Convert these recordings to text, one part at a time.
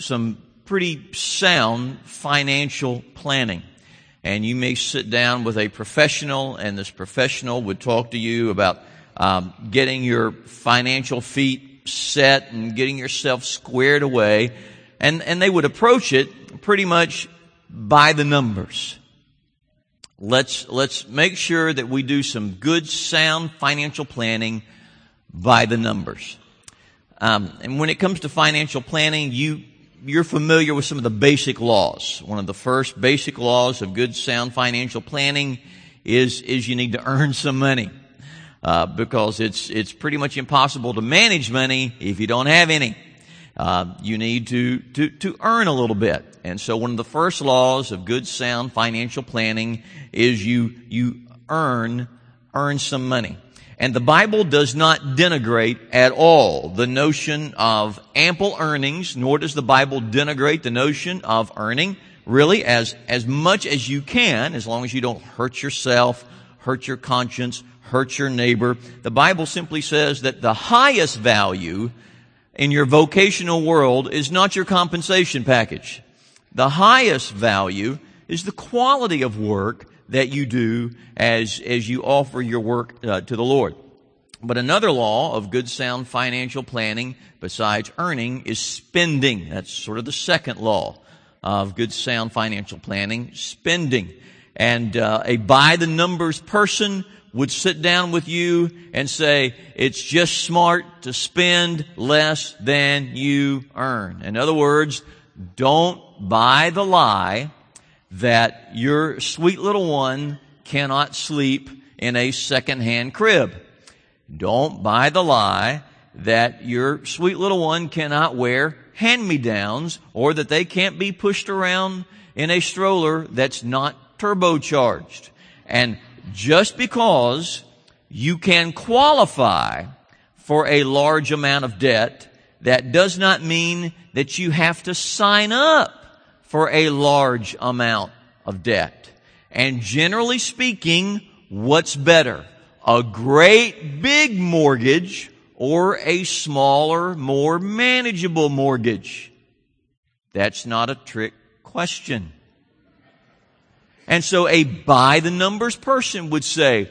some pretty sound financial planning. And you may sit down with a professional, and this professional would talk to you about getting your financial feet set and getting yourself squared away. And they would approach it pretty much by the numbers. Let's make sure that we do some good, sound financial planning by the numbers. And when it comes to financial planning, you're familiar with some of the basic laws. One of the first basic laws of good, sound financial planning is you need to earn some money. Because it's pretty much impossible to manage money if you don't have any. You need to earn a little bit. And so one of the first laws of good, sound financial planning is you earn some money. And the Bible does not denigrate at all the notion of ample earnings, nor does the Bible denigrate the notion of earning really as much as you can, as long as you don't hurt yourself, hurt your conscience, hurt your neighbor. The Bible simply says that the highest value in your vocational world is not your compensation package. The highest value is the quality of work that you do as you offer your work to the Lord. But another law of good, sound financial planning, besides earning, is spending. That's sort of the second law of good, sound financial planning, spending. And a by-the-numbers person would sit down with you and say, it's just smart to spend less than you earn. In other words, don't buy the lie that your sweet little one cannot sleep in a second-hand crib. Don't buy the lie that your sweet little one cannot wear hand-me-downs, or that they can't be pushed around in a stroller that's not turbocharged. And just because you can qualify for a large amount of debt, that does not mean that you have to sign up for a large amount of debt. And generally speaking, what's better? A great big mortgage or a smaller, more manageable mortgage? That's not a trick question. And so a by-the-numbers person would say,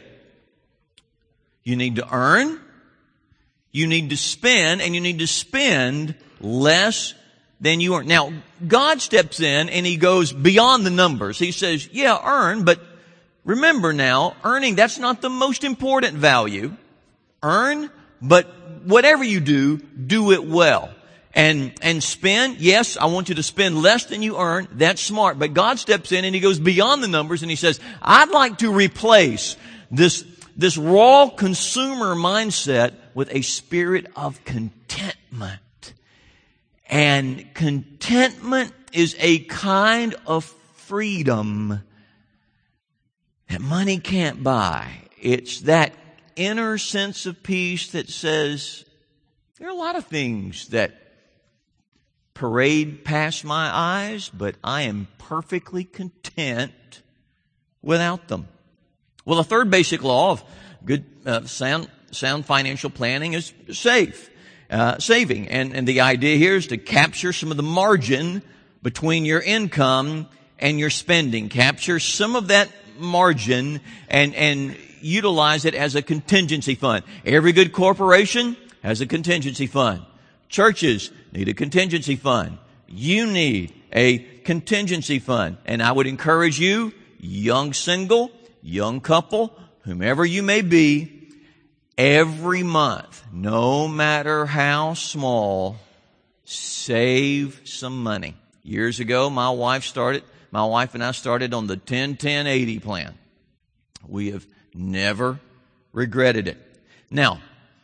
you need to earn, you need to spend, and you need to spend less than you earn. Now, God steps in and He goes beyond the numbers. He says, yeah, earn, but remember now, earning, that's not the most important value. Earn, but whatever you do it well. And spend, yes, I want you to spend less than you earn. That's smart. But God steps in and He goes beyond the numbers and He says, I'd like to replace this raw consumer mindset with a spirit of contentment. And contentment is a kind of freedom that money can't buy. It's that inner sense of peace that says, there are a lot of things that parade past my eyes, but I am perfectly content without them. Well, the third basic law of good, sound financial planning is saving. And the idea here is to capture some of the margin between your income and your spending. Capture some of that margin and utilize it as a contingency fund. Every good corporation has a contingency fund. Churches need a contingency fund. You need a contingency fund. And I would encourage you, young single, young couple, whomever you may be, every month, no matter how small, save some money. Years ago, my wife and I started on the 10-10-80 plan. We have never regretted it. Now,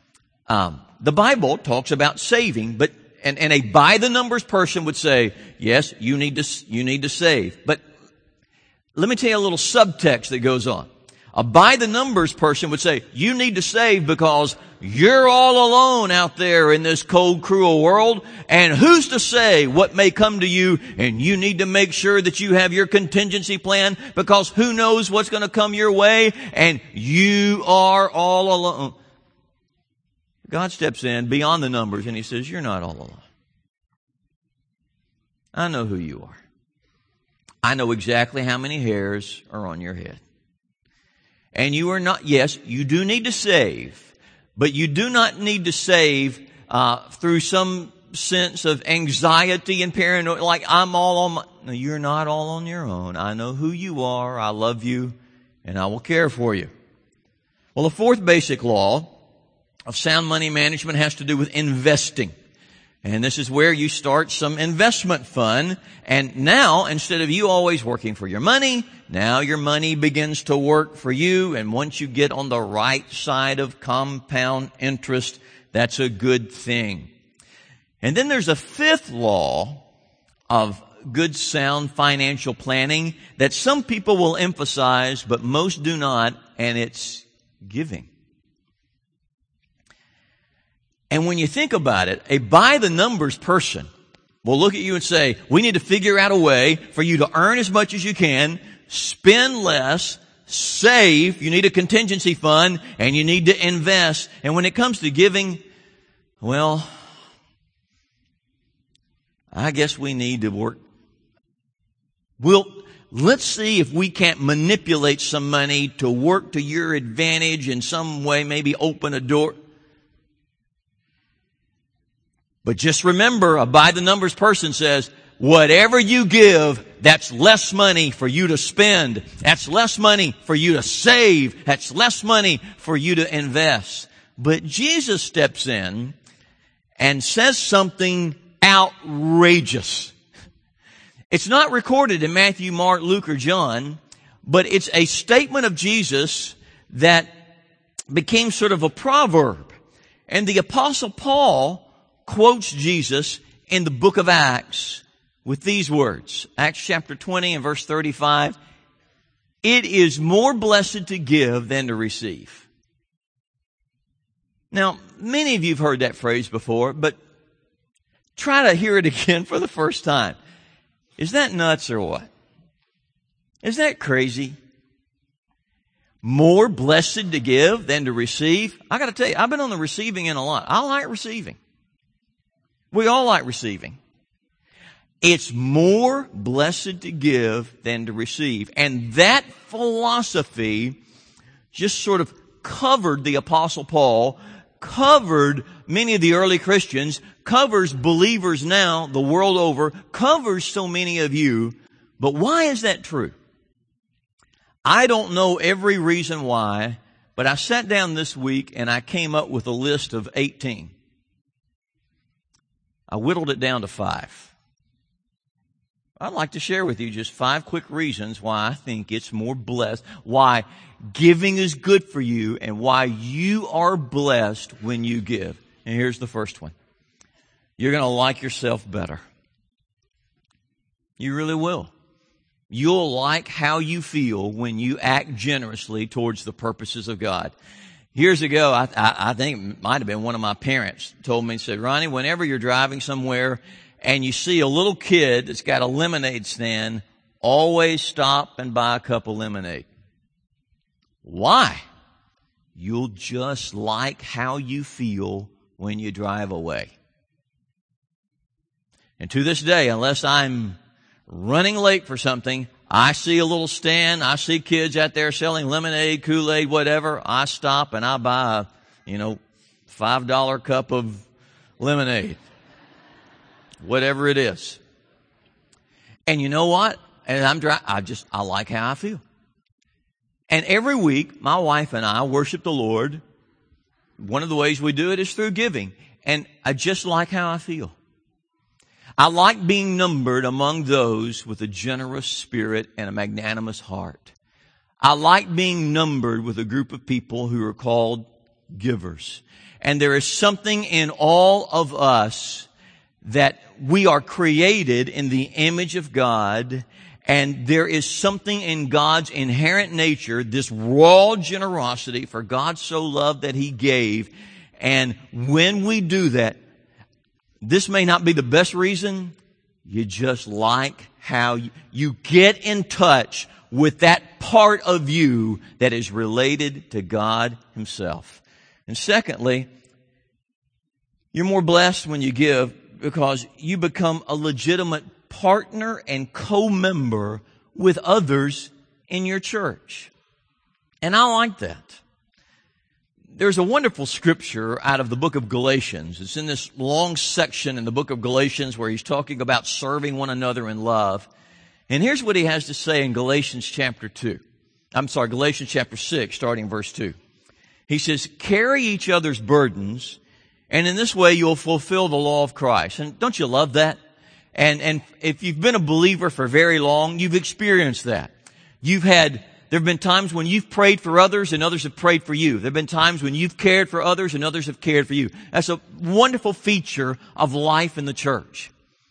the Bible talks about saving, but and a by-the-numbers person would say, yes, you need to save. But let me tell you a little subtext that goes on. A by-the-numbers person would say, you need to save because you're all alone out there in this cold, cruel world, and who's to say what may come to you, and you need to make sure that you have your contingency plan because who knows what's going to come your way, and you are all alone. God steps in beyond the numbers and He says, you're not all alone. I know who you are. I know exactly how many hairs are on your head. And you are not, yes, you do need to save, but you do not need to save through some sense of anxiety and paranoia, like I'm all on my... No, you're not all on your own. I know who you are. I love you, and I will care for you. Well, the fourth basic law of sound money management has to do with investing. And this is where you start some investment fund. And now, instead of you always working for your money, now your money begins to work for you. And once you get on the right side of compound interest, that's a good thing. And then there's a fifth law of good, sound financial planning that some people will emphasize, but most do not, and it's giving. And when you think about it, a by-the-numbers person will look at you and say, we need to figure out a way for you to earn as much as you can, spend less, save, you need a contingency fund, and you need to invest. And when it comes to giving, well, I guess we need to work. Let's see if we can't manipulate some money to work to your advantage in some way, maybe open a door. But just remember, a by-the-numbers person says, whatever you give, that's less money for you to spend. That's less money for you to save. That's less money for you to invest. But Jesus steps in and says something outrageous. It's not recorded in Matthew, Mark, Luke, or John, but it's a statement of Jesus that became sort of a proverb. And the Apostle Paul quotes Jesus in the book of Acts with these words. Acts chapter 20 and verse 35. It is more blessed to give than to receive. Now, many of you have heard that phrase before, but try to hear it again for the first time. Is that nuts or what? Is that crazy? More blessed to give than to receive? I got to tell you, I've been on the receiving end a lot. I like receiving. We all like receiving. It's more blessed to give than to receive. And that philosophy just sort of covered the Apostle Paul, covered many of the early Christians, covers believers now the world over, covers so many of you. But why is that true? I don't know every reason why, but I sat down this week and I came up with a list of 18. I whittled it down to 5. I'd like to share with you just 5 quick reasons why I think it's more blessed, why giving is good for you, and why you are blessed when you give. And here's the first one. You're going to like yourself better. You really will. You'll like how you feel when you act generously towards the purposes of God. Years ago, I think it might have been one of my parents told me, said, Ronnie, whenever you're driving somewhere and you see a little kid that's got a lemonade stand, always stop and buy a cup of lemonade. Why? You'll just like how you feel when you drive away. And to this day, unless I'm running late for something, I see a little stand, I see kids out there selling lemonade, Kool-Aid, whatever, I stop and I buy a, $5 cup of lemonade. Whatever it is. And you know what? And I like how I feel. And every week, my wife and I worship the Lord. One of the ways we do it is through giving. And I just like how I feel. I like being numbered among those with a generous spirit and a magnanimous heart. I like being numbered with a group of people who are called givers. And there is something in all of us that we are created in the image of God, and there is something in God's inherent nature, this raw generosity, for God so loved that He gave. And when we do that, this may not be the best reason, you just like how you get in touch with that part of you that is related to God Himself. And secondly, you're more blessed when you give because you become a legitimate partner and co-member with others in your church. And I like that. There's a wonderful scripture out of the book of Galatians. It's in this long section in the book of Galatians where he's talking about serving one another in love. And here's what he has to say in Galatians chapter 6, starting verse 2. He says, carry each other's burdens, and in this way you'll fulfill the law of Christ. And don't you love that? And if you've been a believer for very long, you've experienced that. There have been times when you've prayed for others and others have prayed for you. There have been times when you've cared for others and others have cared for you. That's a wonderful feature of life in the church.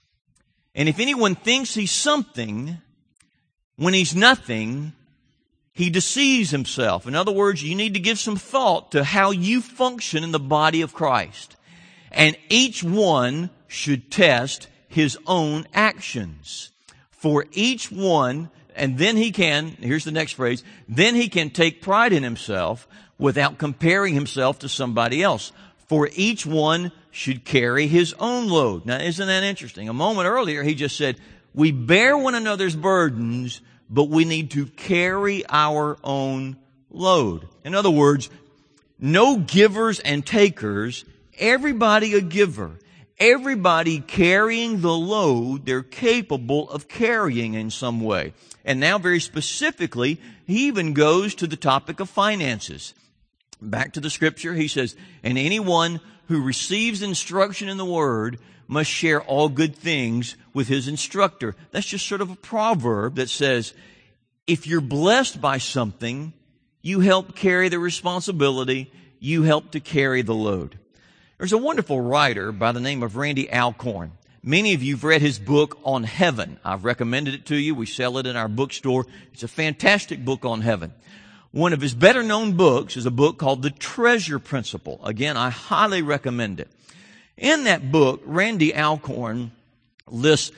And if anyone thinks he's something when he's nothing, he deceives himself. In other words, you need to give some thought to how you function in the body of Christ. And each one should test his own actions. For each one, and then here's the next phrase, then he can take pride in himself without comparing himself to somebody else. For each one should carry his own load. Now, isn't that interesting? A moment earlier, he just said, we bear one another's burdens, but we need to carry our own load. In other words, no givers and takers, everybody a giver. Everybody carrying the load they're capable of carrying in some way. And now very specifically, he even goes to the topic of finances. Back to the scripture, he says, and anyone who receives instruction in the word must share all good things with his instructor. That's just sort of a proverb that says, if you're blessed by something, you help carry the responsibility, you help to carry the load. There's a wonderful writer by the name of Randy Alcorn. Many of you have read his book on heaven. I've recommended it to you. We sell it in our bookstore. It's a fantastic book on heaven. One of his better known books is a book called The Treasure Principle. Again, I highly recommend it. In that book, Randy Alcorn lists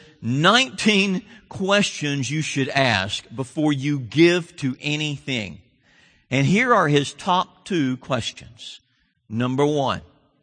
19 questions you should ask before you give to anything. And here are his top 2 questions. Number 1.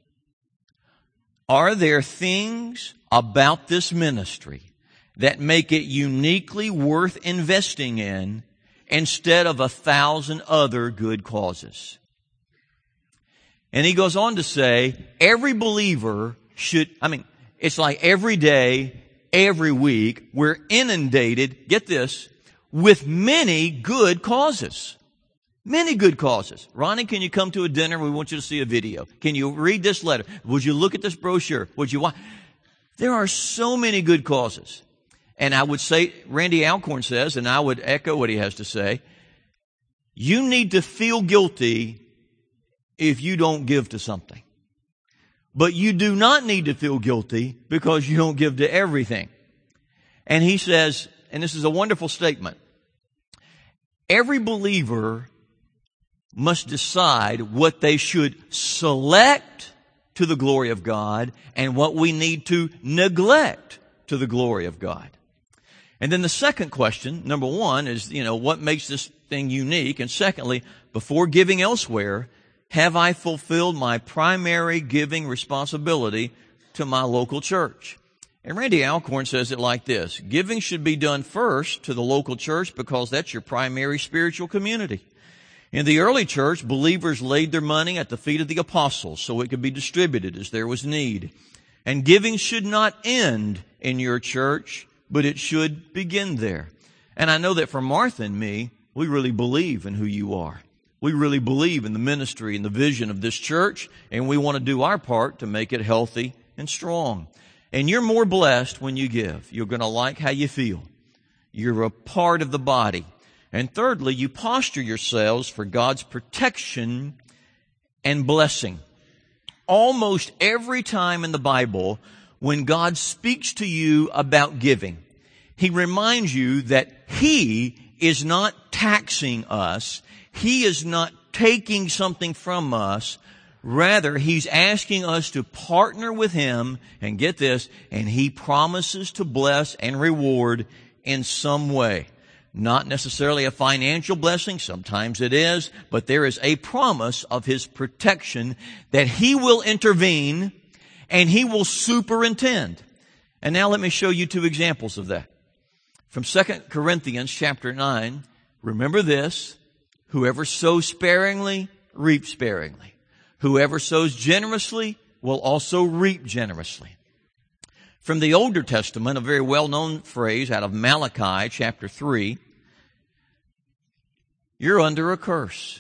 Are there things about this ministry that make it uniquely worth investing in instead of 1,000 other good causes? And he goes on to say, every believer it's like every day, every week, we're inundated, get this, with many good causes. Many good causes. Ronnie, can you come to a dinner? We want you to see a video. Can you read this letter? Would you look at this brochure? Would you want? There are so many good causes. And I would say, Randy Alcorn says, and I would echo what he has to say, you need to feel guilty if you don't give to something. But you do not need to feel guilty because you don't give to everything. And he says, and this is a wonderful statement, every believer must decide what they should select to the glory of God and what we need to neglect to the glory of God. And then the second question, number 1, is, what makes this thing unique? And secondly, before giving elsewhere, have I fulfilled my primary giving responsibility to my local church? And Randy Alcorn says it like this, giving should be done first to the local church because that's your primary spiritual community. In the early church, believers laid their money at the feet of the apostles so it could be distributed as there was need. And giving should not end in your church, but it should begin there. And I know that for Martha and me, we really believe in who you are. We really believe in the ministry and the vision of this church, and we want to do our part to make it healthy and strong. And you're more blessed when you give. You're going to like how you feel. You're a part of the body. And thirdly, you posture yourselves for God's protection and blessing. Almost every time in the Bible, when God speaks to you about giving, He reminds you that He is not taxing us. He is not taking something from us. Rather, He's asking us to partner with Him, and get this, and He promises to bless and reward in some way. Not necessarily a financial blessing, sometimes it is, but there is a promise of His protection that He will intervene and He will superintend. And now let me show you two examples of that. From 2 Corinthians chapter 9, remember this, whoever sows sparingly, reaps sparingly. Whoever sows generously will also reap generously. From the Older Testament, a very well-known phrase out of Malachi chapter 3, you're under a curse.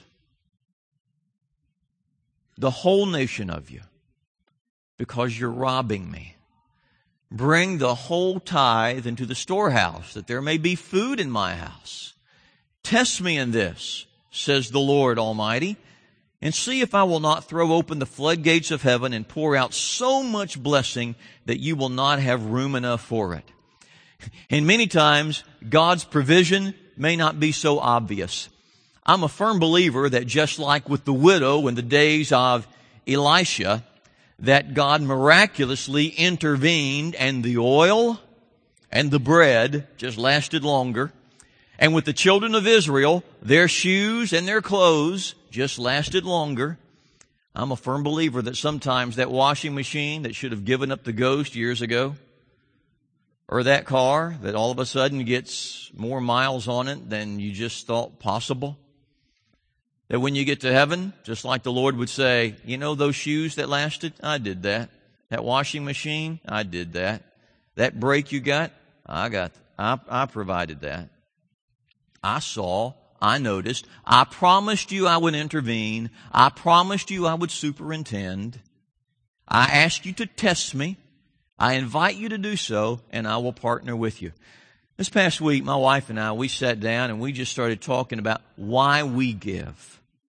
The whole nation of you, because you're robbing me. Bring the whole tithe into the storehouse, that there may be food in my house. Test me in this, says the Lord Almighty, and see if I will not throw open the floodgates of heaven and pour out so much blessing that you will not have room enough for it. And many times, God's provision may not be so obvious. I'm a firm believer that just like with the widow in the days of Elisha, that God miraculously intervened and the oil and the bread just lasted longer. And with the children of Israel, their shoes and their clothes just lasted longer. I'm a firm believer that sometimes that washing machine that should have given up the ghost years ago, or that car that all of a sudden gets more miles on it than you just thought possible, that when you get to heaven, just like the Lord would say, you know those shoes that lasted? I did that. That washing machine? I did that. That brake you got? I provided that. I saw, I noticed, I promised you I would intervene. I promised you I would superintend. I asked you to test me. I invite you to do so, and I will partner with you. This past week, my wife and I, we sat down and we just started talking about why we give.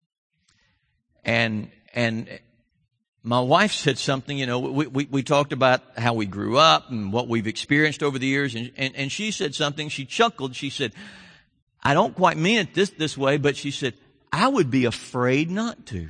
And my wife said something, you know, we talked about how we grew up and what we've experienced over the years. And she said something, she chuckled, she said, I don't quite mean it this way, but she said, I would be afraid not to.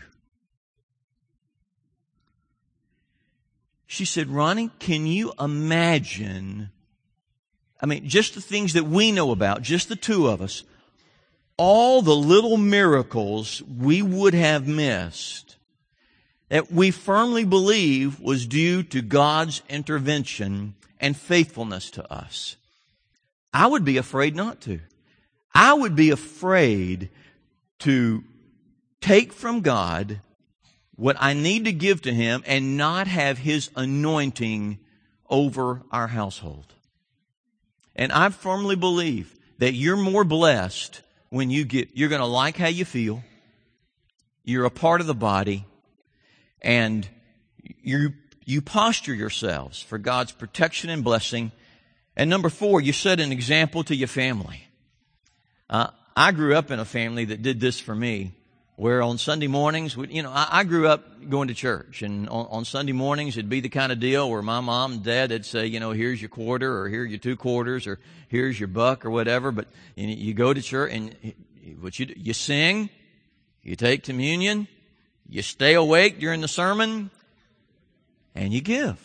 She said, Ronnie, can you imagine, I mean, just the things that we know about, just the two of us, all the little miracles we would have missed that we firmly believe was due to God's intervention and faithfulness to us. I would be afraid not to. I would be afraid to take from God what I need to give to Him and not have His anointing over our household. And I firmly believe that you're more blessed when you're going to like how you feel. You're a part of the body, and you posture yourselves for God's protection and blessing. And number 4, you set an example to your family. I grew up in a family that did this for me, where on Sunday mornings, I grew up going to church, and on Sunday mornings it'd be the kind of deal where my mom and dad would say, here's your quarter, or here's your 2 quarters, or here's your buck, or whatever. But you go to church and what you sing, you take communion, you stay awake during the sermon, and you give.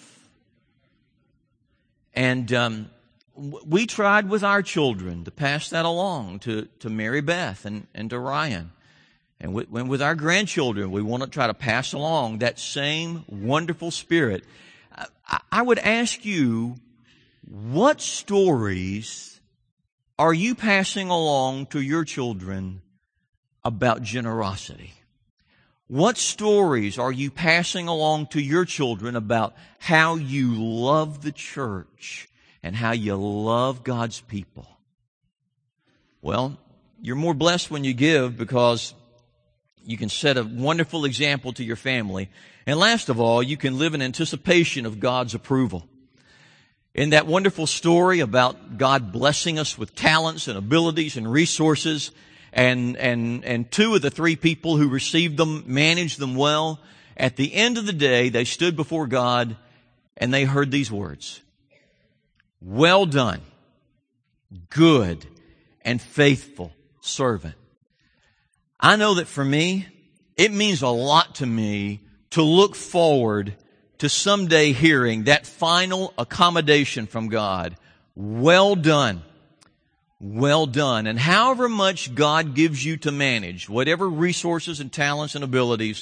And we tried with our children to pass that along to Mary Beth and to Ryan. And with our grandchildren, we want to try to pass along that same wonderful spirit. I would ask you, what stories are you passing along to your children about generosity? What stories are you passing along to your children about how you love the church and how you love God's people? Well, you're more blessed when you give because you can set a wonderful example to your family. And last of all, you can live in anticipation of God's approval. In that wonderful story about God blessing us with talents and abilities and resources, and 2 of the 3 people who received them managed them well, at the end of the day, they stood before God and they heard these words: "Well done, good and faithful servant." I know that for me, it means a lot to me to look forward to someday hearing that final accommodation from God. Well done. Well done. And however much God gives you to manage, whatever resources and talents and abilities,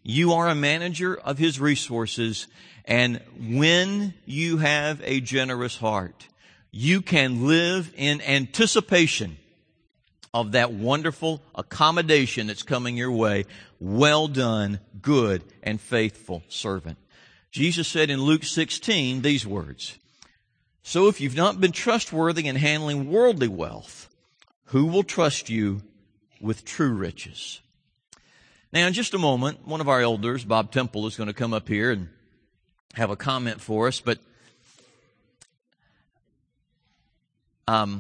You are a manager of His resources, and when you have a generous heart, you can live in anticipation of that wonderful accommodation that's coming your way. Well done, good and faithful servant. Jesus said in Luke 16 these words, "So if you've not been trustworthy in handling worldly wealth, who will trust you with true riches?" Now, in just a moment, one of our elders, Bob Temple, is going to come up here and have a comment for us, but I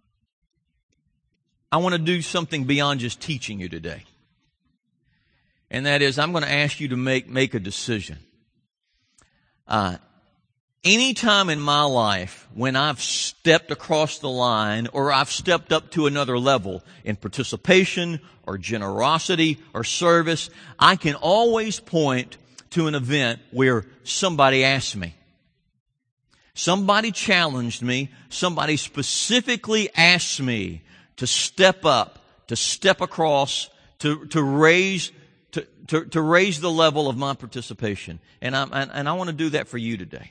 want to do something beyond just teaching you today. And that is, I'm going to ask you to make a decision. Any time in my life when I've stepped across the line or I've stepped up to another level in participation or generosity or service, I can always point to an event where somebody asked me. Somebody challenged me. Somebody specifically asked me to step up, to step across, to raise the level of my participation. And I want to do that for you today.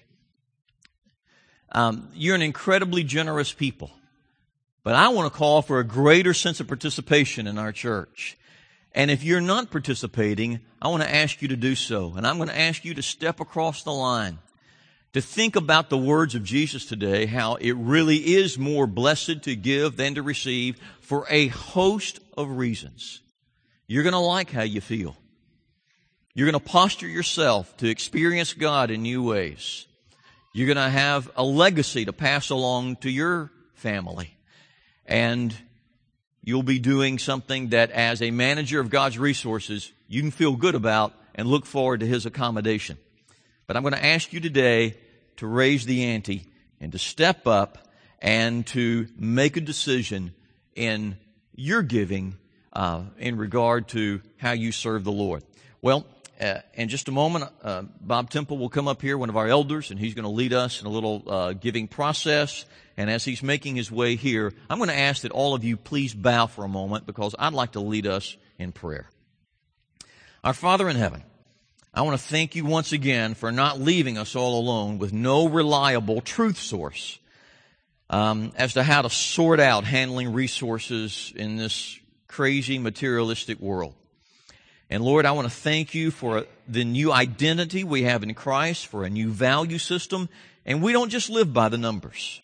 You're an incredibly generous people, but I want to call for a greater sense of participation in our church. And if you're not participating, I want to ask you to do so. And I'm going to ask you to step across the line, to think about the words of Jesus today, how it really is more blessed to give than to receive for a host of reasons. You're going to like how you feel. You're going to posture yourself to experience God in new ways. You're going to have a legacy to pass along to your family. And you'll be doing something that as a manager of God's resources, you can feel good about and look forward to His accommodation. But I'm going to ask you today to raise the ante and to step up and to make a decision in your giving in regard to how you serve the Lord. Well, in just a moment, Bob Temple will come up here, one of our elders, and he's going to lead us in a little giving process. And as he's making his way here, I'm going to ask that all of you please bow for a moment because I'd like to lead us in prayer. Our Father in heaven, I want to thank you once again for not leaving us all alone with no reliable truth source as to how to sort out handling resources in this crazy materialistic world. And Lord, I want to thank you for the new identity we have in Christ, for a new value system, and we don't just live by the numbers.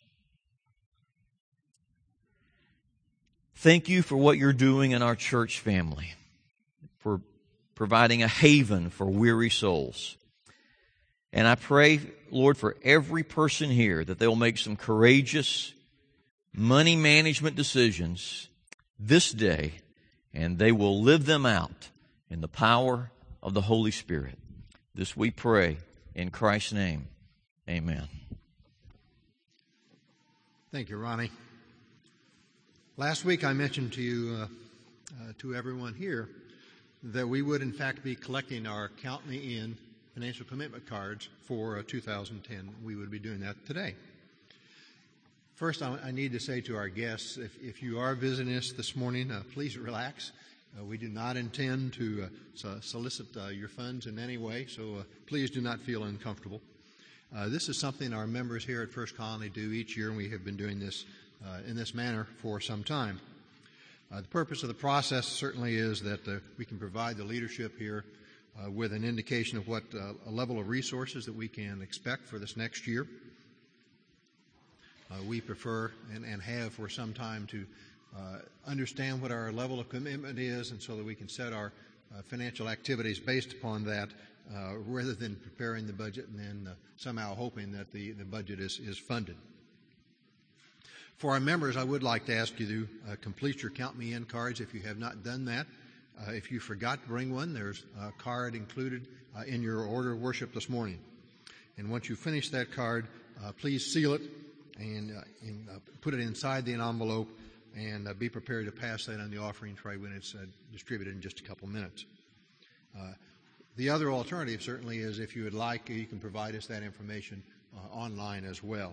Thank you for what you're doing in our church family, for providing a haven for weary souls. And I pray, Lord, for every person here that they'll make some courageous money management decisions this day, and they will live them out in the power of the Holy Spirit. This we pray in Christ's name. Amen. Thank you, Ronnie. Last week I mentioned to you, to everyone here, that we would in fact be collecting our Count Me In financial commitment cards for 2010. We would be doing that today. First, I need to say to our guests, if you are visiting us this morning, please relax. We do not intend to solicit your funds in any way, so please do not feel uncomfortable. This is something our members here at First Colony do each year, and we have been doing this in this manner for some time. The purpose of the process certainly is that we can provide the leadership here with an indication of what a level of resources that we can expect for this next year. We prefer and have for some time to understand what our level of commitment is, and so that we can set our financial activities based upon that rather than preparing the budget and then somehow hoping that the budget is funded. For our members, I would like to ask you to complete your Count Me In cards if you have not done that. If you forgot to bring one, there's a card included in your order of worship this morning. And once you finish that card, please seal it and put it inside the envelope and be prepared to pass that on the offering tray when it's distributed in just a couple minutes. The other alternative certainly is if you would like, you can provide us that information online as well.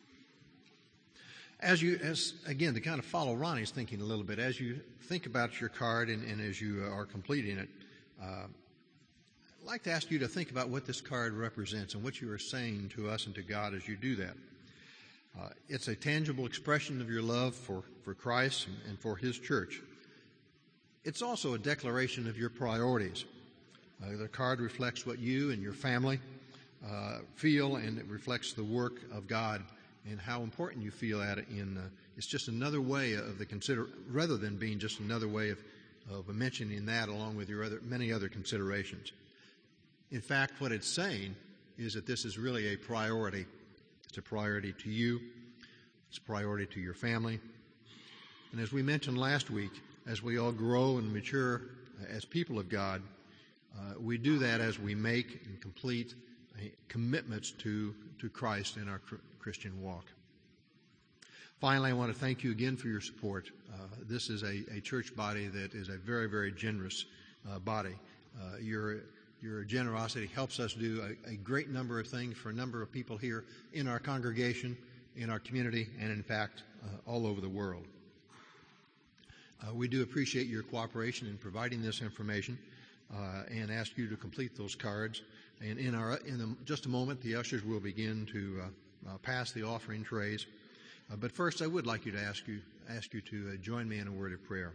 Again, to kind of follow Ronnie's thinking a little bit, as you think about your card and as you are completing it, like to ask you to think about what this card represents and what you are saying to us and to God as you do that. It's a tangible expression of your love for Christ and for His church. It's also a declaration of your priorities. The card reflects what you and your family feel, and it reflects the work of God and how important you feel at it. It's just another way of rather than being just another way of mentioning that along with your many other considerations. In fact, what it's saying is that this is really a priority. It's a priority to you. It's a priority to your family. And as we mentioned last week, as we all grow and mature as people of God, we do that as we make and complete commitments to Christ in our Christian walk. Finally, I want to thank you again for your support. This is a church body that is a very, very generous body. Your generosity helps us do a great number of things for a number of people here in our congregation, in our community, and in fact, all over the world. We do appreciate your cooperation in providing this information and ask you to complete those cards. And in just a moment, the ushers will begin to pass the offering trays. But first, I would like you to ask you to join me in a word of prayer.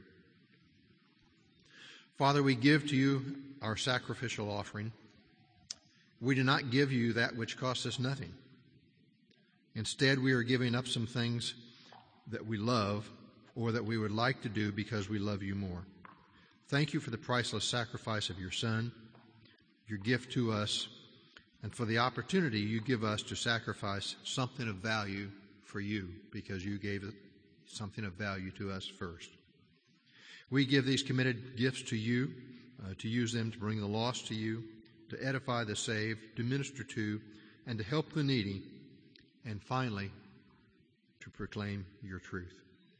Father, we give to you our sacrificial offering. We do not give you that which costs us nothing. Instead, we are giving up some things that we love or that we would like to do because we love you more. Thank you for the priceless sacrifice of your Son, your gift to us, and for the opportunity you give us to sacrifice something of value for you because you gave something of value to us first. We give these committed gifts to you, to use them to bring the lost to you, to edify the saved, to minister to, and to help the needy, and finally, to proclaim your truth.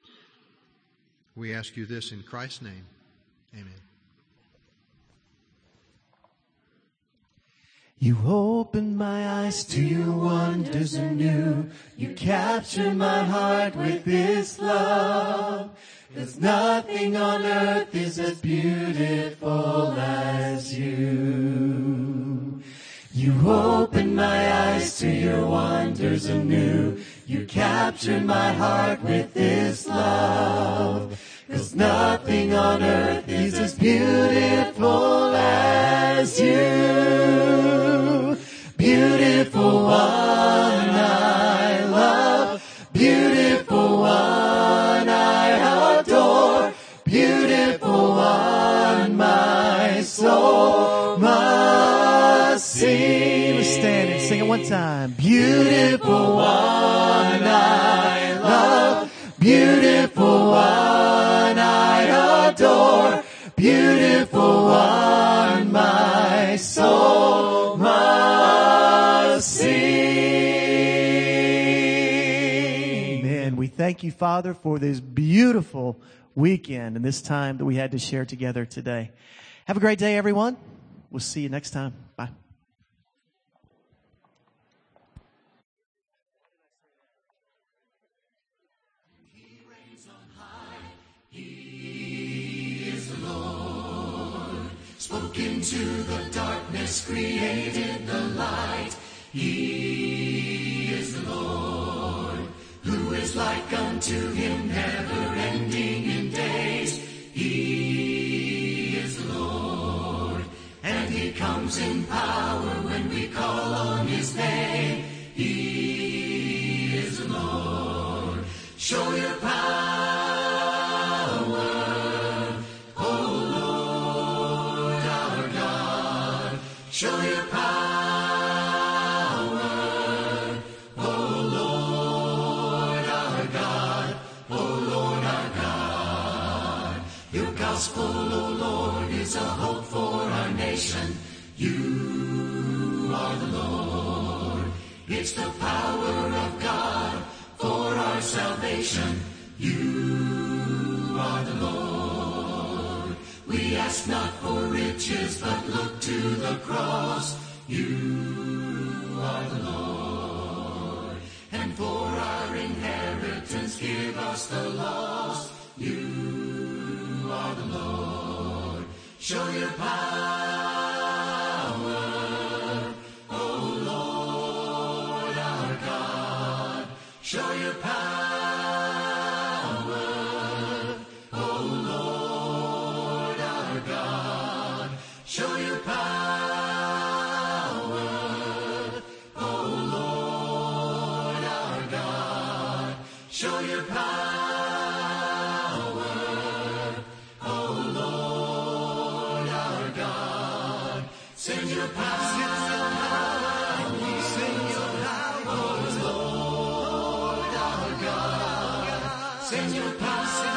We ask you this in Christ's name. Amen. You opened my eyes to your wonders anew. You captured my heart with this love. There's nothing on earth is as beautiful as you. You opened my eyes to your wonders anew. You captured my heart with this love. 'Cause nothing on earth is as beautiful as you. Beautiful one I love. Beautiful one I adore. Beautiful one my soul must see. Let's stand and sing it one time. Beautiful one I love. Beautiful one I adore. Beautiful one my soul must see. Amen. We thank you, Father, for this beautiful weekend and this time that we had to share together today. Have a great day, everyone. We'll see you next time. Bye. He reigns on high. He is the Lord. Spoke into the darkness, created the light. He is the Lord. Who is like unto him, never ending in days. He is the Lord. And he comes in power when we call on his name. He is the Lord. Show your power, oh Lord our God. Show your power, oh Lord our God, oh Lord our God. Your gospel, oh Lord, is a hope for our nation. You are the Lord. It's the power of God for our salvation. You are the Lord. We ask not for riches, but look to the cross. You are the Lord. And for our inheritance, give us the lost. You are the Lord. Show your power, show your power. Oh Lord our God, send your power. Send your power. Oh Lord our God, send your power.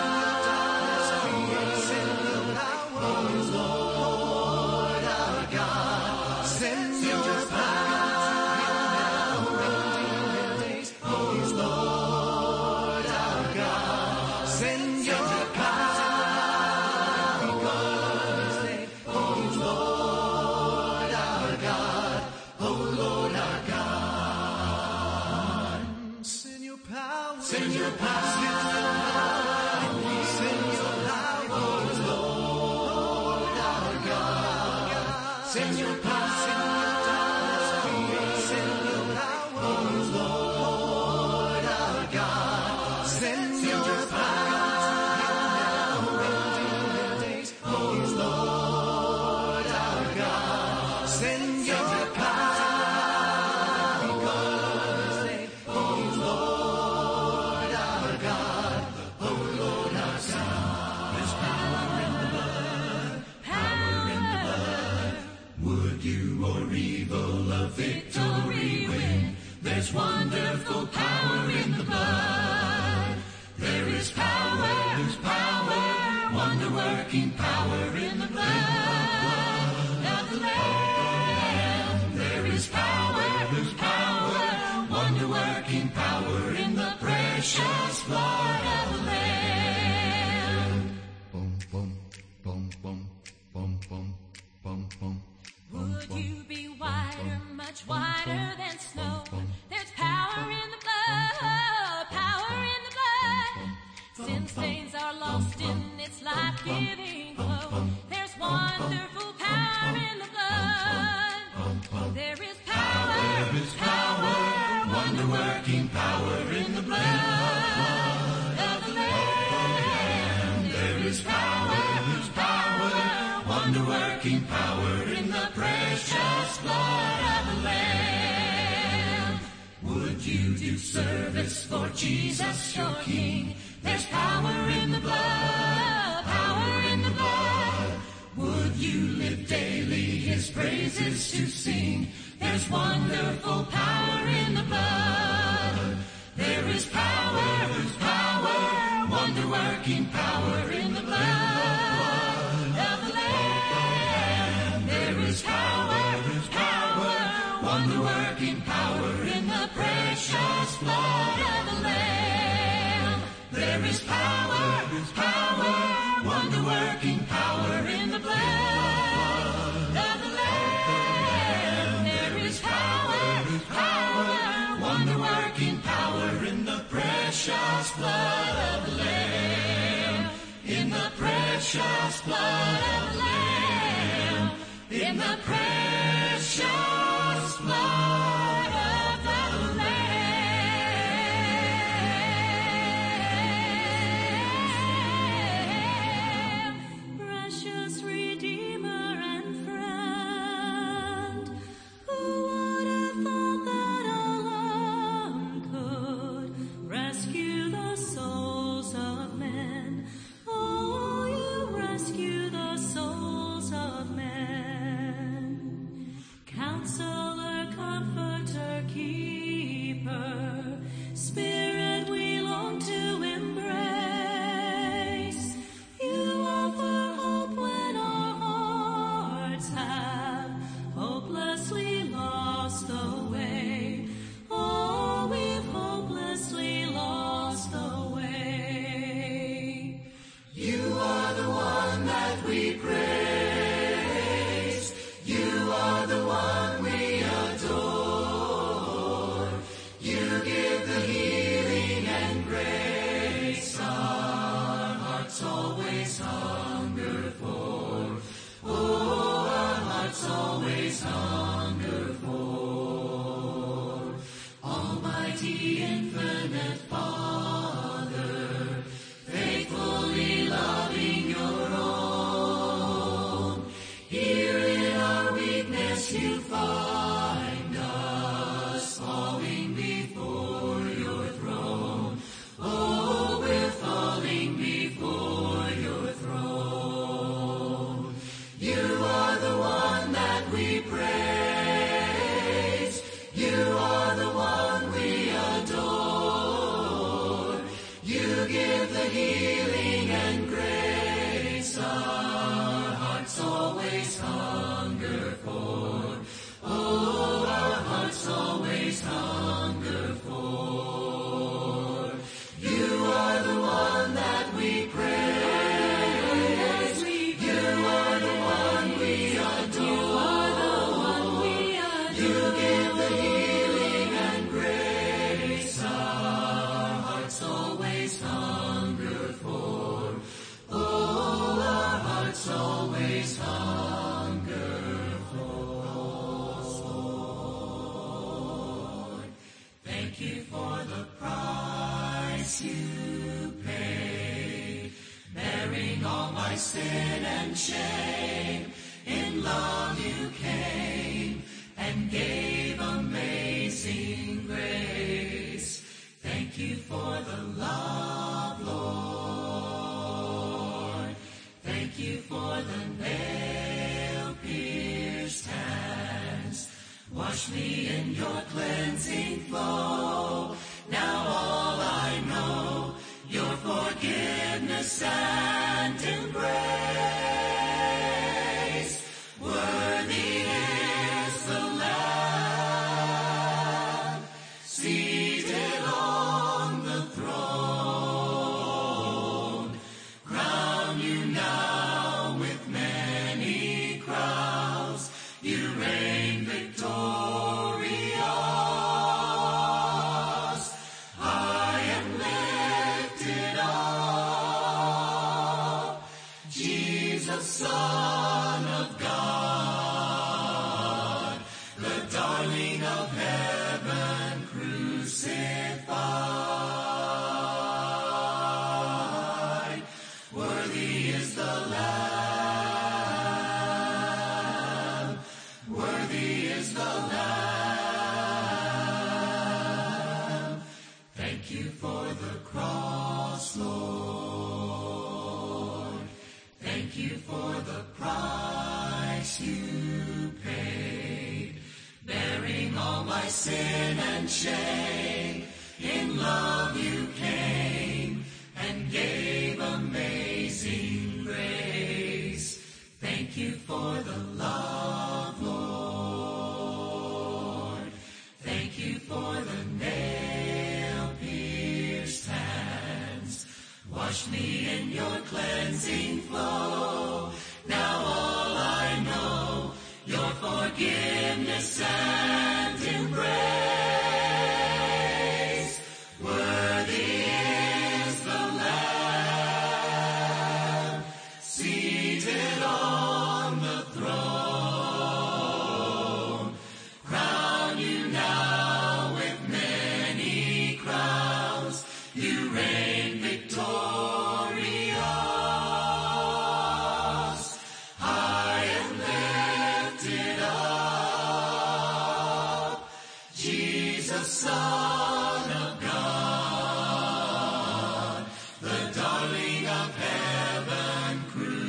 Send your power. Send your power, Lord our God. Send your power. Send your power, Lord our God. Send your power. Oh Lord our God. Send your victory win. There's wonderful power in the blood. There is power, wonder-working power in the blood of the Lamb. There is power, wonder-working power in the precious blood of the Lamb. Boom, boom, boom, boom, boom, boom, boom, boom. Would you be whiter, much whiter than snow? There's power in the blood, power in the blood. Sin stains are lost in its life-giving glow. There's wonderful power in the blood. There is power, wonder-working power in the blood of the Lamb. There is power, wonder-working power in the precious blood of the Lamb. Would you do service for Jesus your King? There's power in the blood, power in the blood. Would you live daily His praises to sing? There's wonderful power in the blood. There is power, wonder-working power in the blood of the Lamb. There is power, wonder-working power in the precious blood of the Lamb. There is power, wonder-working power in the blood of the Lamb. There is power, wonder-working power in the precious blood of the Lamb. In the precious blood of the Lamb. In the precious blood of the Lamb. Precious Redeemer and friend, who would have thought that alone could rescue the souls of men? Oh, you rescue the souls of men. Count healing and grace our hearts always hunger for. Oh, our hearts always hunger for. You are the one that we praise. You are the one we adore. You give the healing and grace our hearts always hunger for. Oh, our hearts always hunger for. Lord, thank you for the price you paid, bearing all my sin and shame. In love you came and gave amazing grace. Thank you for the love, Lord. Thank you for the nail-pierced hands. Wash me in your cleansing flow. Now all I know, your forgiveness and embrace. Worthy is the Lamb, seated on the throne. Crown you now with many crowns. You reign victorious. High and lifted up, Jesus, Son of God, the darling of heaven crucified. Worthy is the Lamb, worthy is the Lamb. Thank you for the cross, Lord. Thank you for the price you paid, bearing all my sin and shame. In love you came and gave amazing grace. Thank you for the love, Lord. Thank you for the nail-pierced hands. Wash me in your cleansing flow. Now all I know, your forgiveness and embrace. Worthy is the Lamb, seated on the throne. Crown you now with many crowns. You reign victorious. High and lifted up, Jesus, Son of God, the darling of heaven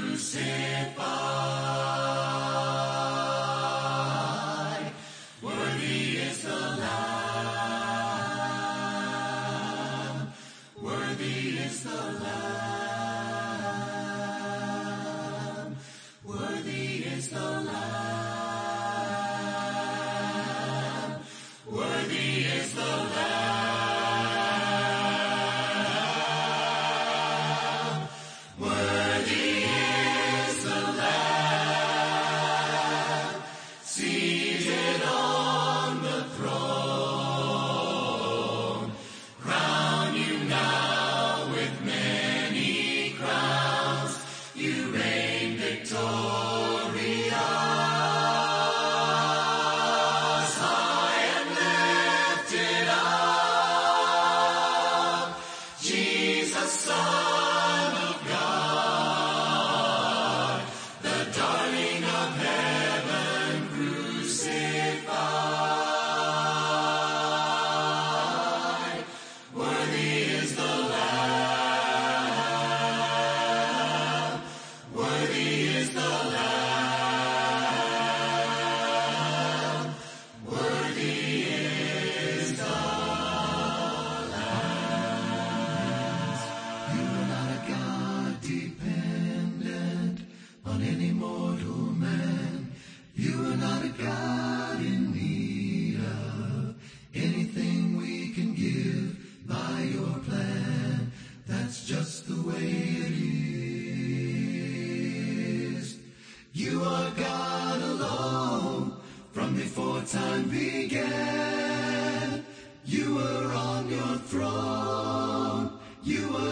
crucified. Worthy is the Lamb, worthy is the Lamb, worthy is the Lamb, worthy is the Lamb, worthy is the Lamb, seated on the throne. Crown you now with many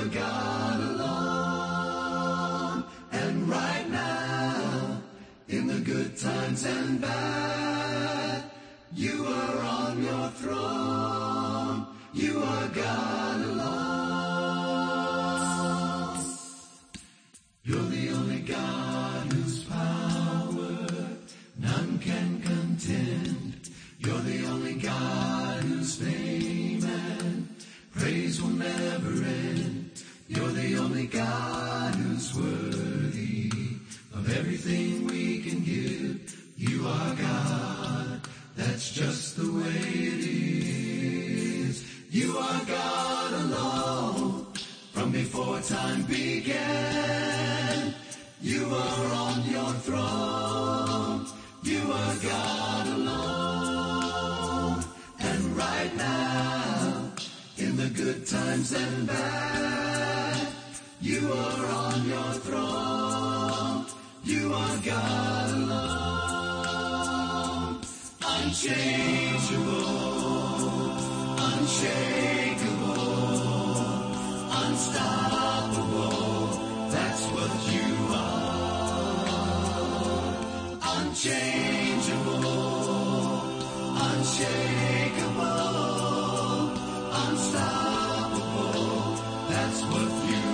are God alone. And right now, in the good times and bad, you are on your throne. You are God alone. You're the only God whose power none can contend. You're the only God whose name and praise will never end. You're the only God who's worthy of everything we can give. You are God, that's just the way it is. You are God alone, from before time began. You are on your throne. You are God alone. And right now, in the good times and bad, you are on your throne. You are God alone. Unchangeable, unshakable, unstoppable, that's what you are. Unchangeable, unshakable, unstoppable, that's what you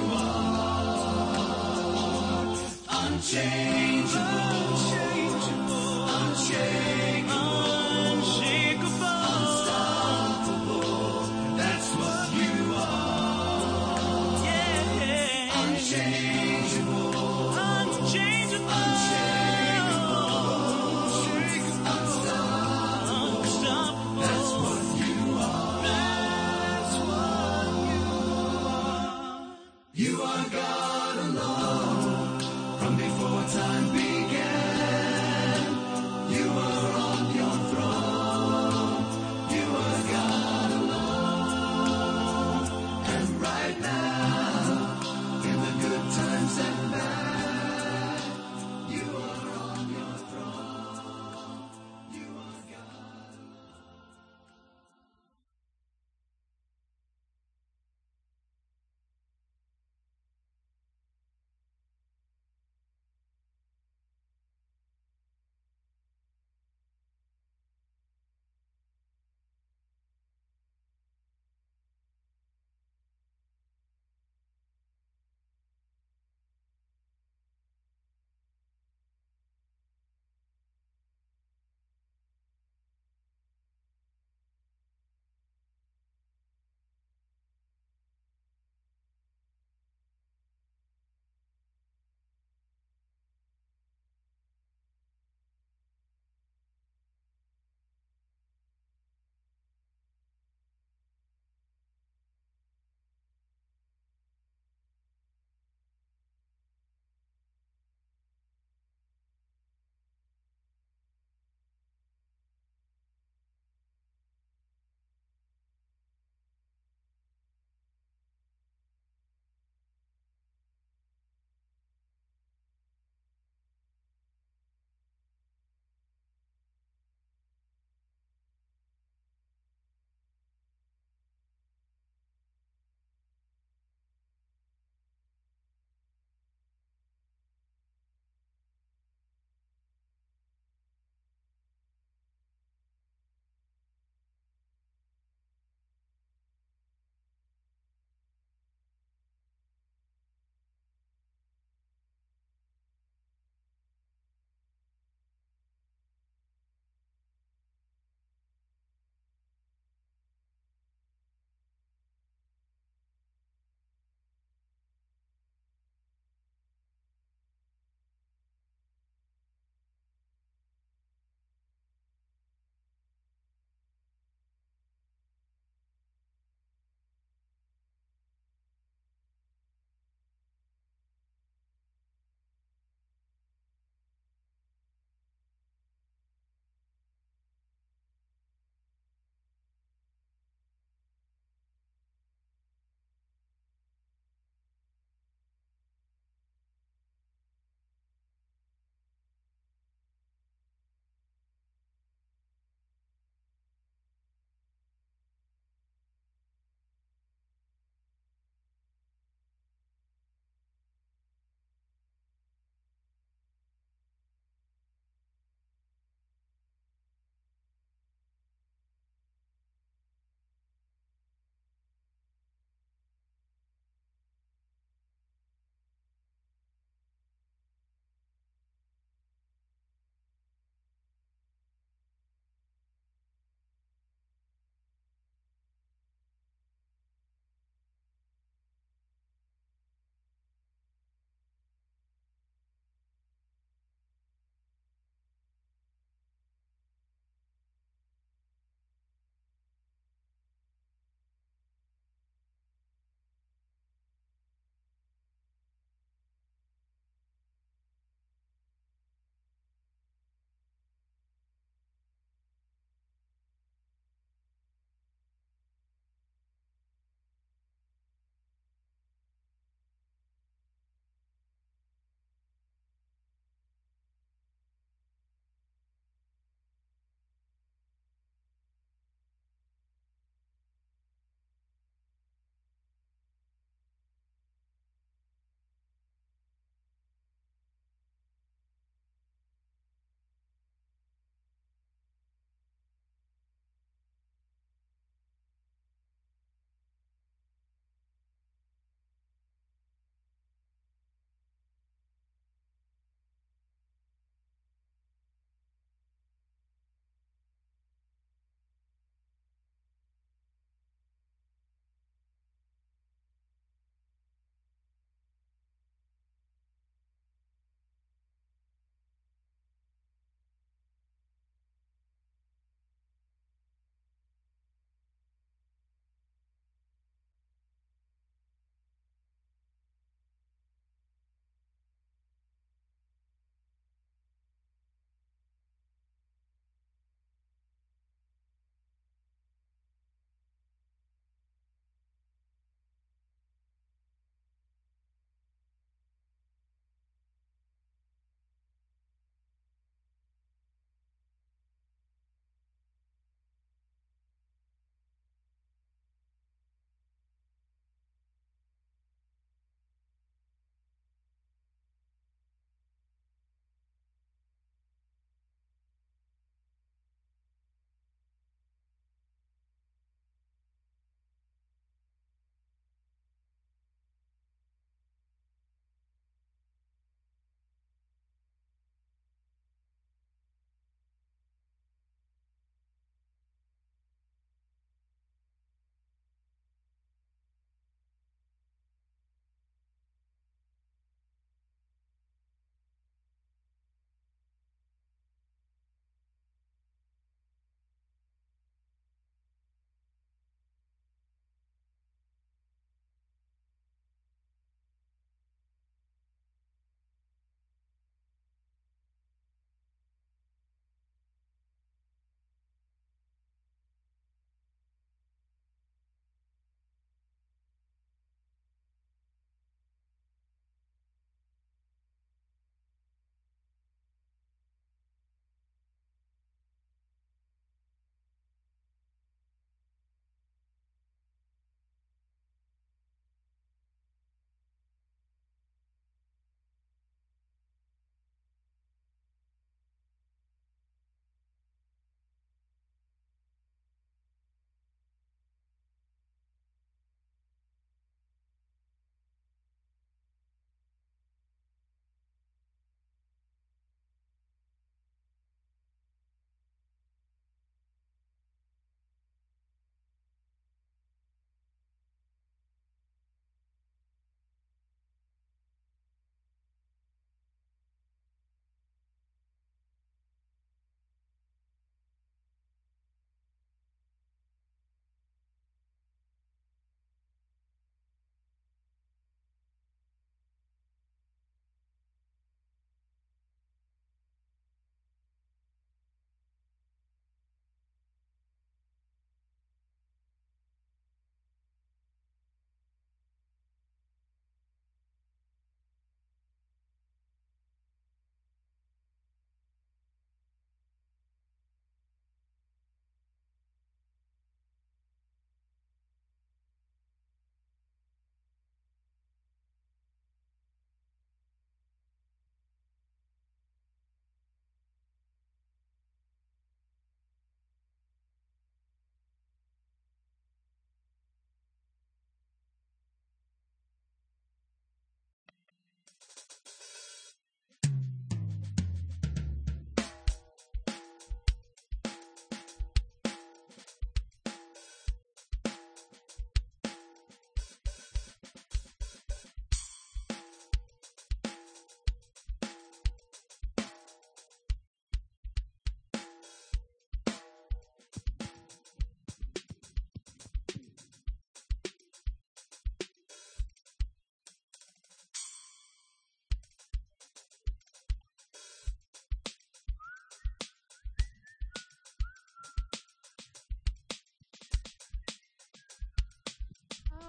are. Unchangeable, unshakable, unstoppable, that's what you are. Unchangeable, unstoppable, that's what you are. You are God alone, from before time began. You are on your throne. You are God alone. And right now, in the good times and bad, you are on your throne. You are God alone.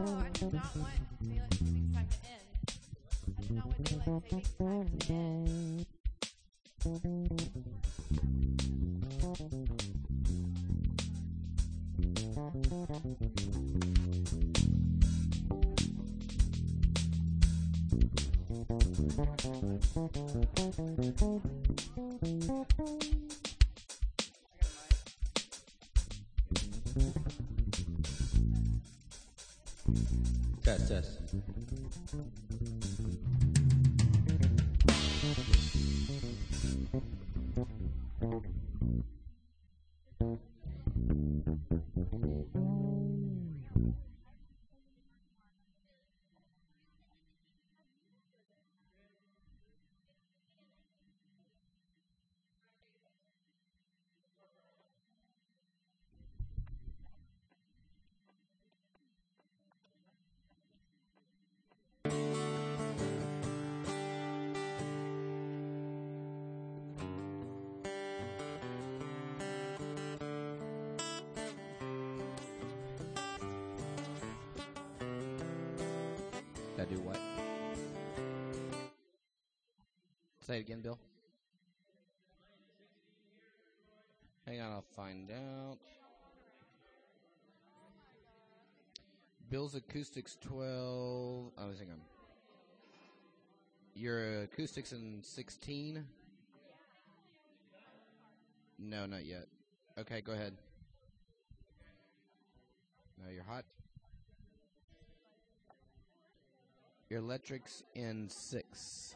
No, I do not want daylight savings time to end. I do not want daylight savings time to end. Test. Gotta do what? Say it again, Bill. Hang on, I'll find out. Bill's acoustics 12. Oh, hang on. Your acoustics in 16? No, not yet. Okay, go ahead. No, you're hot. Your electrics in 6.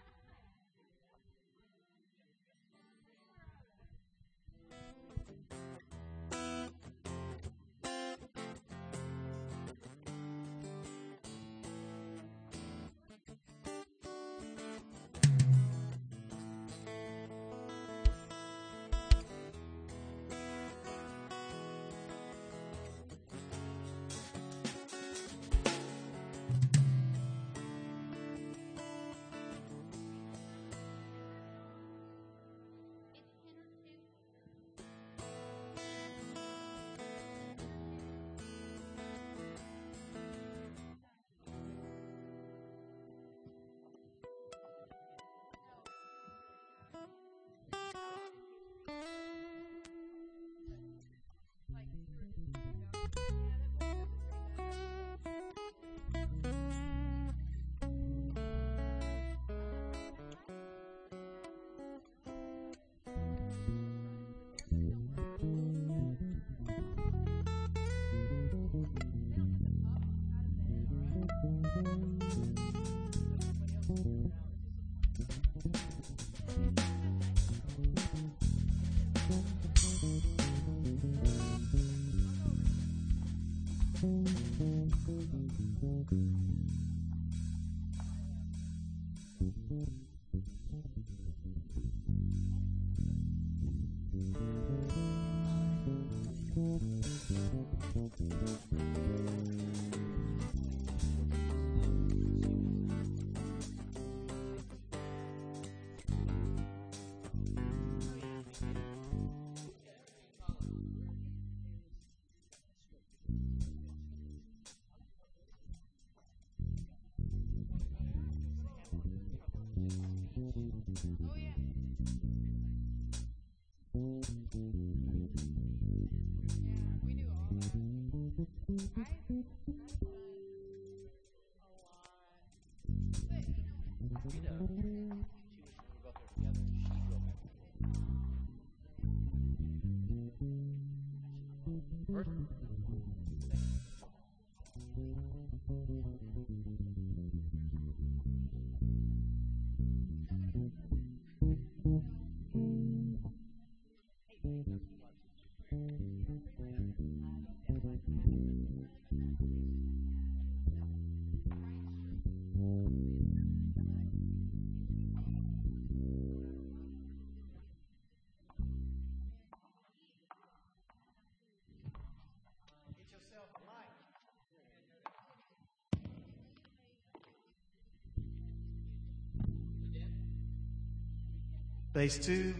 Bass 2,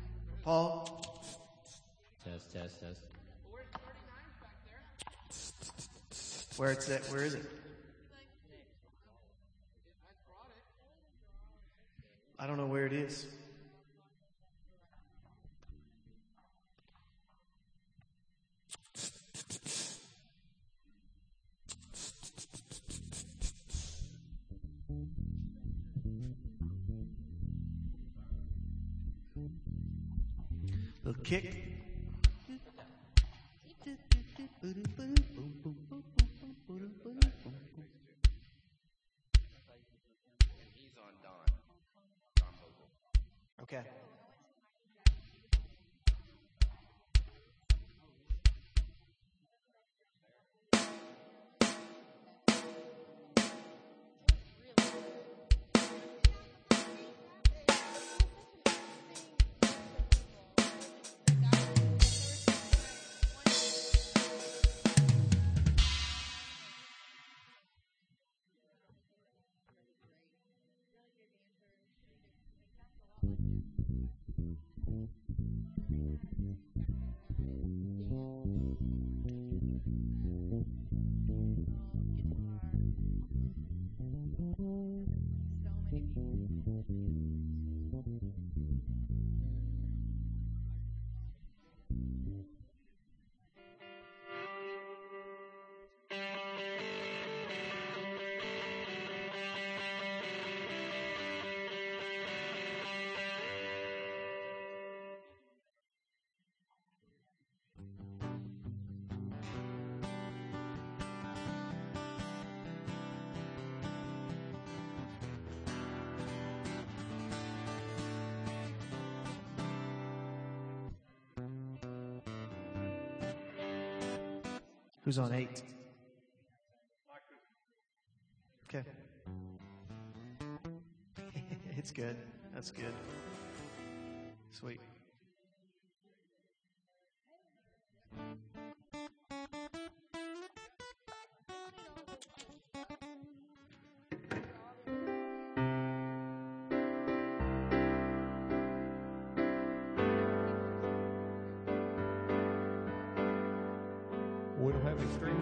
Paul. Test. Where it's at? Where is it? I don't know where it is. Little kick. He's on Don vocal. Okay. Who's on 8? Okay. It's good. That's good. Sweet. We don't have any strings.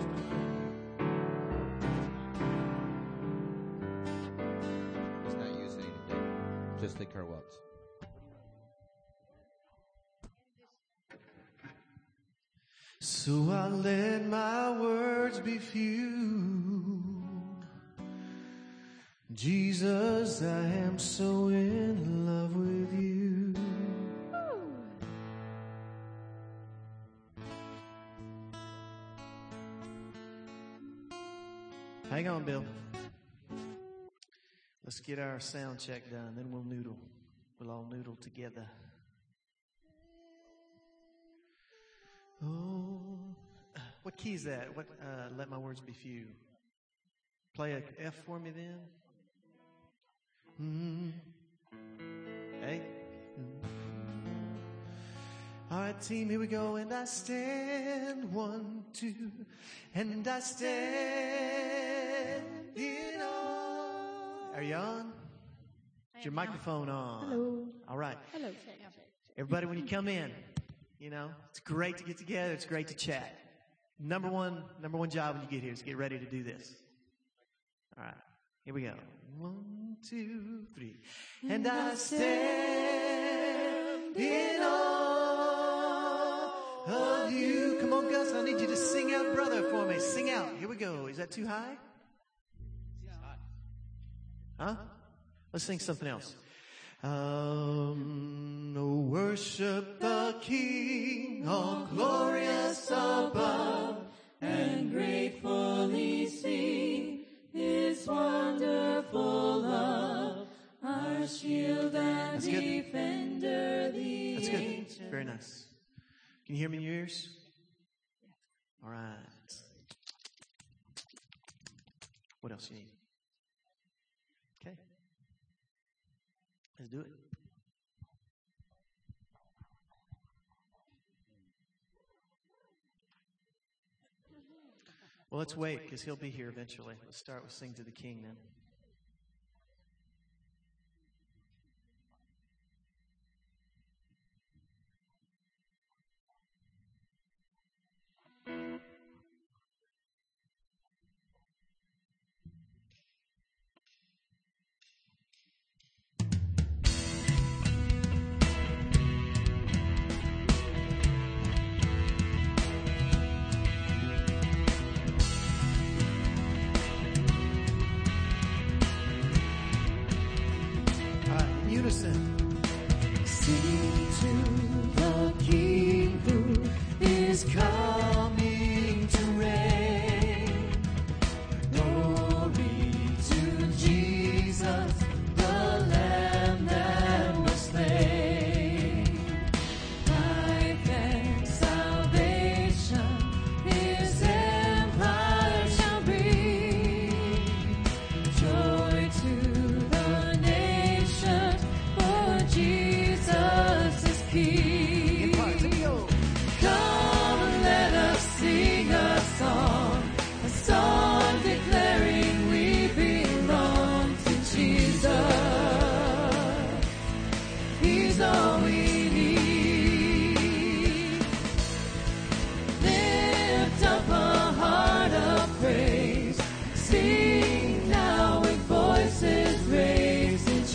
He's not using any today. Just the Carwells. So I let my words be few. Jesus, I am so in love with you. Hang on, Bill. Let's get our sound check done, then we'll noodle. We'll all noodle together. Oh, what key is that? What? Let my words be few. Play a F for me then. Hey. All right, team, here we go. And I stand 1, 2, and I stand in awe. Are you on? Is your microphone on? Hello. All right. Hello. Everybody, when you come in, you know, it's great to get together. It's great to chat. Number one job when you get here is get ready to do this. All right. Here we go. 1, 2, 3. And I stand in awe of you. Come on, Gus. I need you to sing out, brother, for me. Sing out. Here we go. Is that too high? Huh? Let's sing something else. Worship the King, all glorious above, and gratefully sing His wonderful love, our shield and defender, the That's good. Very nice. Can you hear me in your ears? All right. What else you need? Okay. Let's do it. Well, let's wait because he'll be here eventually. Let's start with Sing to the King then. unison. Sing to the King who is coming to reign. Glory to Jesus, the Lamb that was slain. Life and salvation His empire shall bring. Joy to the nations, for Jesus is King. Come, let us sing a song declaring we belong to Jesus. He's all we need. Lift up a heart of praise. Sing now with voices raised in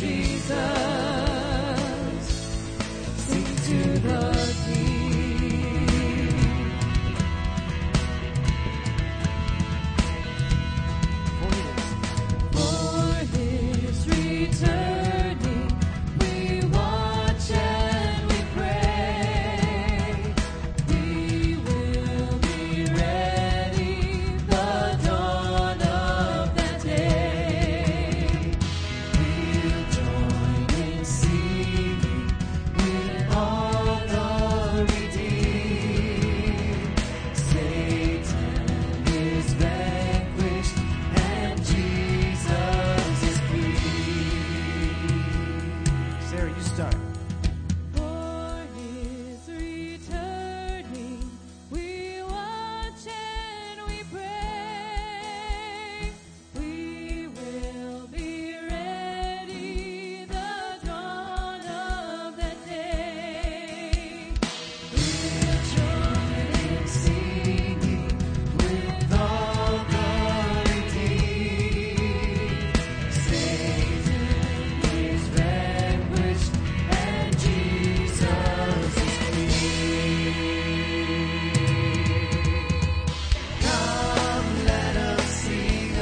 Jesus. Sing to the King. For His returning, we watch and we pray. We will be ready the dawn of that day. We'll join in singing with all the redeemed. Satan is vanquished and Jesus is King. Sarah, you start. For His returning, we watch and we pray. We will be ready the dawn of that day. We'll join in singing with all the redeemed. Satan is vanquished and Jesus is King. Come, let us sing a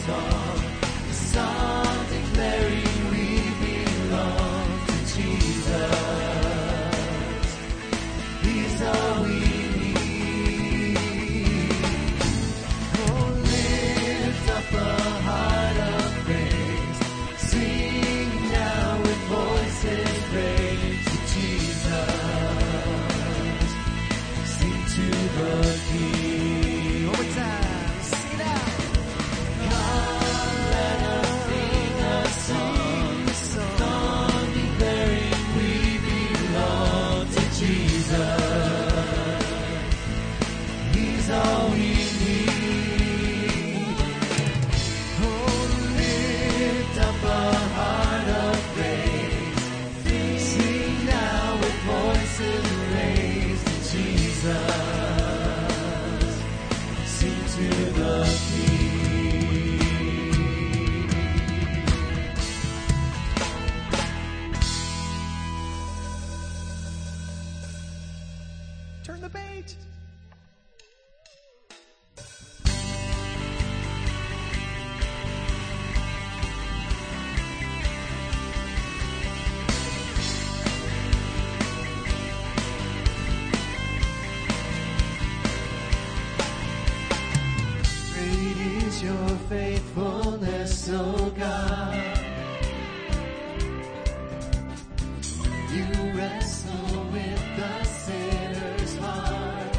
song declaring we belong to Jesus. He's all we need. Oh, lift up a heart of praise. Sing now with voices raised to Jesus. Sing to the King. One more time. Sing it out. Come, let us sing a song declaring we belong to Jesus. He's all we need. Oh, lift up a heart of praise. Sing now with voices raised to Jesus. Sing to the King. Turn the page. Great is your faithfulness, O God. You wrestle with the sinner's heart.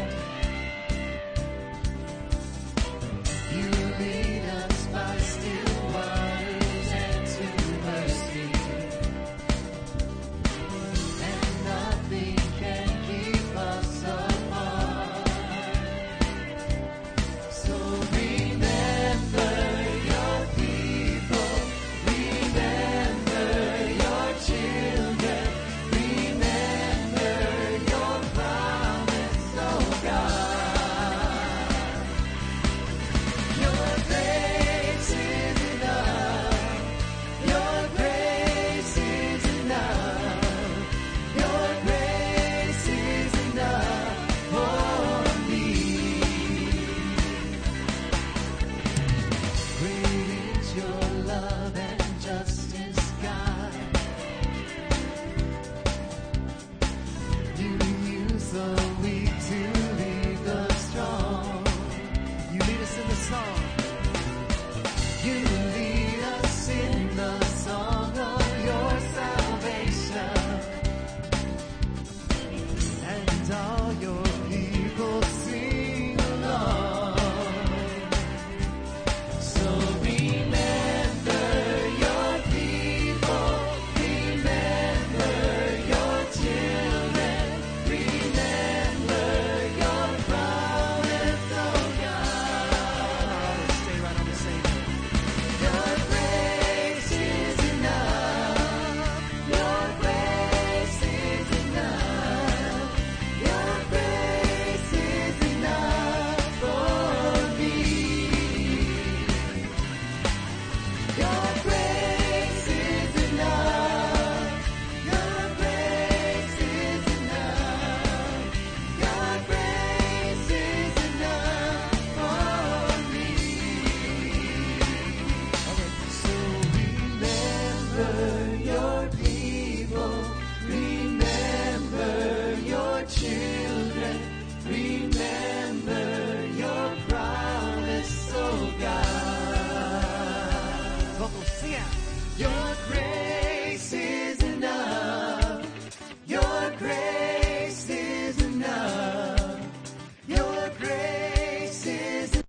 You lead us by still waters and to mercy. And nothing can keep us apart. So remember your people. Remember God.